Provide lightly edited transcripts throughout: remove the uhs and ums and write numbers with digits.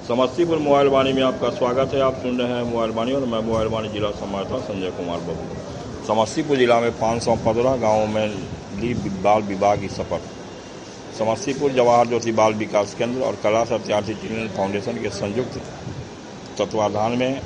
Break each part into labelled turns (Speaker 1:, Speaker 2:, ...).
Speaker 1: Samastipur mobile वाणी में आपका स्वागत है। आप सुन रहे हैं मोबाइल वाणी और मैं मोबाइल वाणी जिला संवाददाता संजय कुमार बाबू। समस्तीपुर जिला में 515 गाँवों में ली बाल विवाह की शपथ। समस्तीपुर जवाहर ज्योति बाल विकास केंद्र और कला सत्यार्थी चिल्ड्रन फाउंडेशन के संयुक्त तत्वाधान में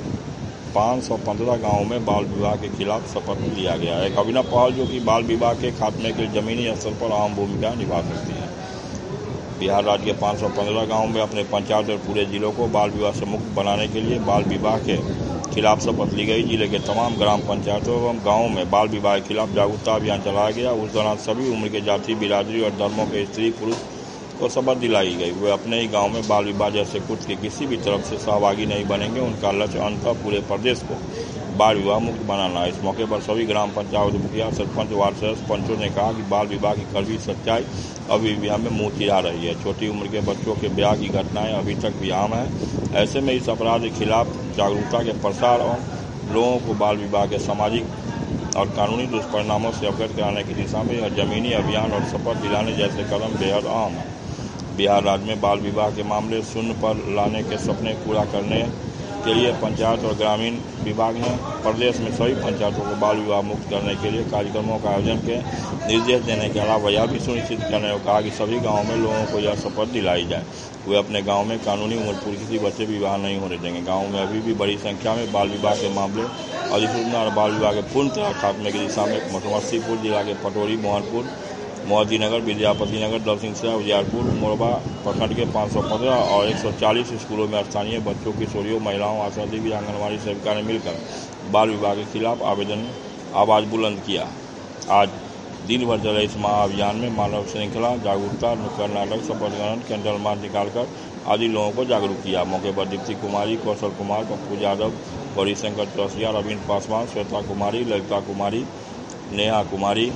Speaker 1: 515 गाँवों में बाल विवाह के खिलाफ शपथ लिया गया है। एक अभिनव पहल जो कि बाल विवाह के खात्मे के जमीनी स्तर पर अहम भूमिका निभा सकती है। बिहार राज्य के 515 गाँव में अपने पंचायत और पूरे जिलों को बाल विवाह से मुक्त बनाने के लिए बाल विवाह के खिलाफ शपथ ली गई। जिले के तमाम ग्राम पंचायतों एवं गाँवों में बाल विवाह के खिलाफ जागरूकता अभियान चलाया गया। उस दौरान सभी उम्र के जाति, बिरादरी और धर्मों के स्त्री पुरुष को शपथ दिलाई गई। वे अपने ही गांव में बाल विवाह जैसे कुछ के किसी भी तरफ से सहभागी नहीं बनेंगे। उनका लक्ष्य अंततः पूरे प्रदेश को बाल विवाह मुक्त बनाना। इस मौके पर सभी ग्राम पंचायत मुखिया, सरपंच, वार्ड सदस्य, पंचों ने कहा कि बाल विवाह की कड़वी सच्चाई अभी भी हमें मुंह चिढ़ा रही है। छोटी उम्र के बच्चों के ब्याह की घटनाएं अभी तक भी आम है। ऐसे में इस अपराध के खिलाफ जागरूकता के प्रसार और लोगों को बाल विवाह के सामाजिक और कानूनी दुष्परिणामों से अवगत कराने की दिशा में यह जमीनी अभियान और शपथ दिलाने जैसे कदम बेहद अहम है। बिहार राज्य में बाल विवाह के मामले शून्य पर लाने के सपने पूरा करने के लिए पंचायत और ग्रामीण विभाग ने प्रदेश में सभी पंचायतों को बाल विवाह मुक्त करने के लिए कार्यक्रमों का आयोजन के निर्देश देने के अलावा यह भी सुनिश्चित करने को कहा कि सभी गाँवों में लोगों को यह शपथ दिलाई जाए वे अपने गाँव में कानूनी उम्र पूरी किसी बच्चे विवाह नहीं होने देंगे। गाँव में अभी भी बड़ी संख्या में बाल विवाह के मामले अधिसूचना और बाल विवाह के पूर्णतः खात्मे की दिशा में समस्तीपुर जिला के पटोरी, मोहनपुर, मोहद्दीनगर, विद्यापति नगर, दलसिंहसराय, उजियारपुर, मोरबा प्रखंड के 515 और 140 स्कूलों में स्थानीय बच्चों, किशोरियों, महिलाओं, आशा देवी, आंगनबाड़ी सेविका ने मिलकर बाल विवाह के खिलाफ आवाज बुलंद किया। आज दिन भर चले इस महाअभियान में मानव श्रृंखला, जागरूकता, नुक्कड़ नाटक, शपथ ग्रहण, कैंडल मार्च निकालकर आदि लोगों को जागरूक किया। मौके पर दीप्ति कुमारी, कौशल कुमार, पप्पू यादव, गौरीशंकर चौसिया, रविंद्र पासवान, श्वेता कुमारी, ललिता कुमारी, नेहा कुमारी,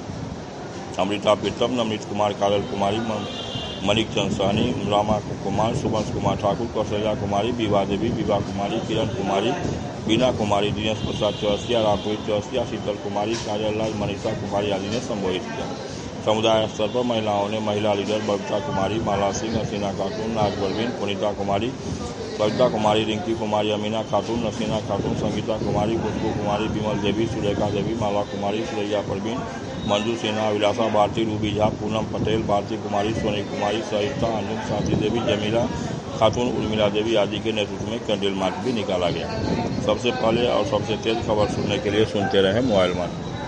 Speaker 1: अमृता प्रीतम, नवनीत कुमार, काजल कुमारी, मणिक चंद सहनी, रामा कुमार, सुबंश कुमार ठाकुर, कौशल्या कुमारी, विभा देवी, विभा कुमारी, किरण कुमारी, बीना कुमारी, दिनेश प्रसाद चौसिया, रामपुरी चौसिया, शीतल कुमारी, काजल लाल, मनीषा कुमारी आदि ने संबोधित किया। समुदाय स्तर पर महिलाओं ने महिला लीडर बबीता कुमारी, माला सिंह, हसीना खातून, नाज परवीन, पुनीता कुमारी, सविता कुमारी, रिंकी कुमारी, अमीना खातून, नसीना खातून, संगीता कुमारी, खुशबू कुमारी, विमल देवी, सुलेखा देवी, माला कुमारी, सुरैया परवीन, मंजू सिन्हा, विलासा भारती, रूबी झा, पूनम पटेल, भारती कुमारी, सोनी कुमारी, सरिता, अंजुम, शांति देवी, जमीला खातून, उर्मिला देवी आदि के नेतृत्व में कैंडल मार्च भी निकाला गया। सबसे पहले और सबसे तेज खबर सुनने के लिए सुनते रहे मोबाइल वाणी।